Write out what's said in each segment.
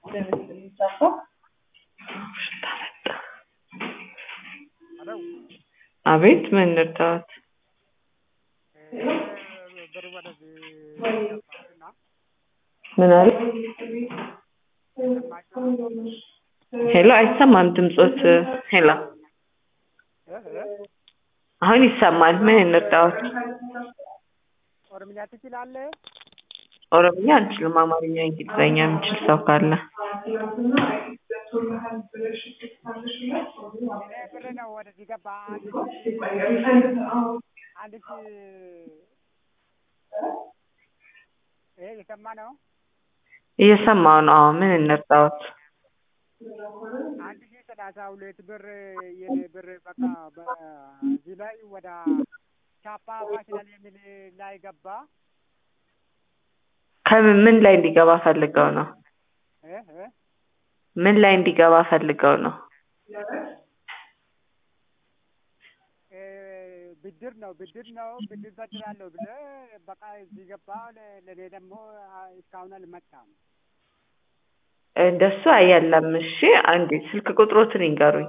Hello. አቤት ምን ልርዳዎት? ብር ወደዚህ ገባና ምን አለ? ሄሎ አይሰማም ድምጾት። ሄሎ አሁን ይሰማል። ምን እንርዳዎት? ኦሮምኛ ትችላለህ? ኦሮምኛ አንችልም። አማርኛ፣ እንግሊዝኛ የሚችል ሰው ካለ ብር ነው ወደዚህ ገባ። አንድ የሰማ ነው። እየሰማው ነው። ምን እንርዳዎት? 1032 ብር የኔ ብር በቃ በዚህ ላይ ወደ ቻፓ ፋሽናል የሚል ላይ ገባ። ምን ላይ እንዲገባ ፈልገው ነው? ምን ላይ እንዲገባ ፈልገው ነው? ብድር ነው ብድር በድራለሁ ብለህ በቃ እዚህ ገባ። ለኔ ደግሞ እስካሁን አልመጣም። እንደሱ አይደለም። እሺ አንዴ ስልክ ቁጥሮትን ይንገሩኝ።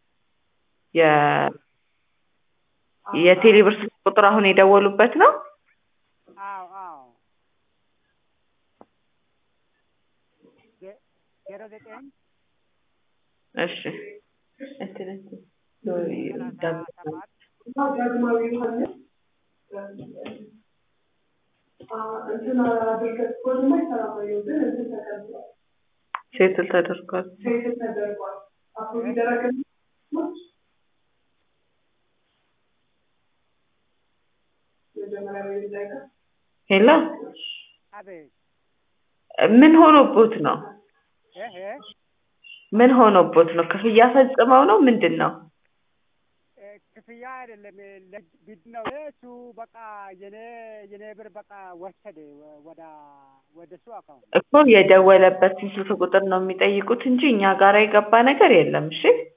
የቴሌብር ስልክ ቁጥር አሁን የደወሉበት ነው? አዎ 09 እሺ ሴትል ተደርጓል። ሄሎ አቤት። ምን ሆኖቦት ነው? ምን ሆኖቦት ነው? ክፍያ ፈጽመው ነው? ምንድን ነው? ክፍያ አይደለም ለግድ ነው እሱ። በቃ የኔ ብር በቃ ወሰደ ወደ እሱ አካውንት እኮ የደወለበትን ስልክ ቁጥር ነው የሚጠይቁት እንጂ እኛ ጋር የገባ ነገር የለም። እሺ